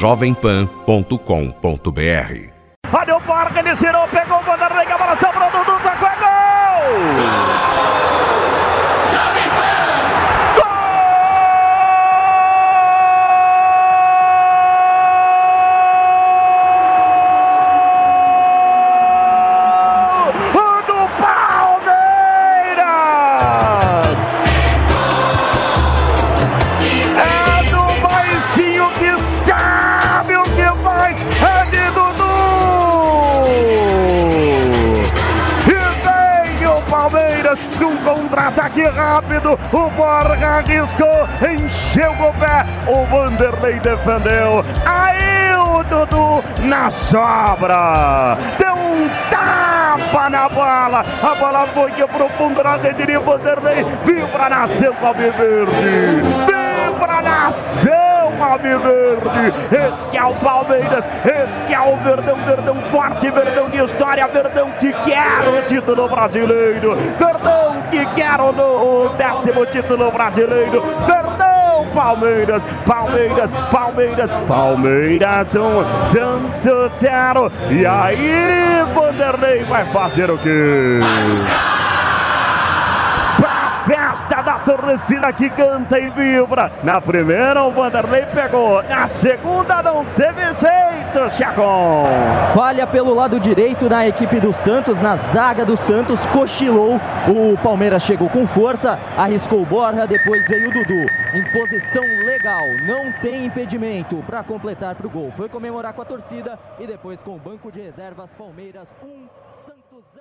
jovempan.com.br. Olha o Borja, ele girou, pegou o Vanderlei, a bola sobrou, Dudu, tocou, é gol! Um contra-ataque rápido, o Borja arriscou, encheu o pé, o Vanderlei defendeu, aí o Dudu na sobra, deu um tapa na bola, a bola foi pro fundo na rede de Vanderlei, vibra a nação alviverde, vibra a nação alviverde, este é o Palmeiras, este é o Verdão, Verdão forte, Verdão de história, Verdão que quer o título brasileiro, Verdão que quer o 10º título brasileiro, Verdão, Palmeiras, Palmeiras, Palmeiras, Palmeiras, Santos 0, e aí Vanderlei vai fazer o quê? Festa da torcida que canta e vibra. Na primeira o Vanderlei pegou, na segunda não teve jeito, Chacon. Falha pelo lado direito na equipe do Santos, na zaga do Santos, cochilou. O Palmeiras chegou com força, arriscou o Borja, depois veio o Dudu. Em posição legal, não tem impedimento para completar para o gol. Foi comemorar com a torcida e depois com o banco de reservas, Palmeiras 1, Santos 0.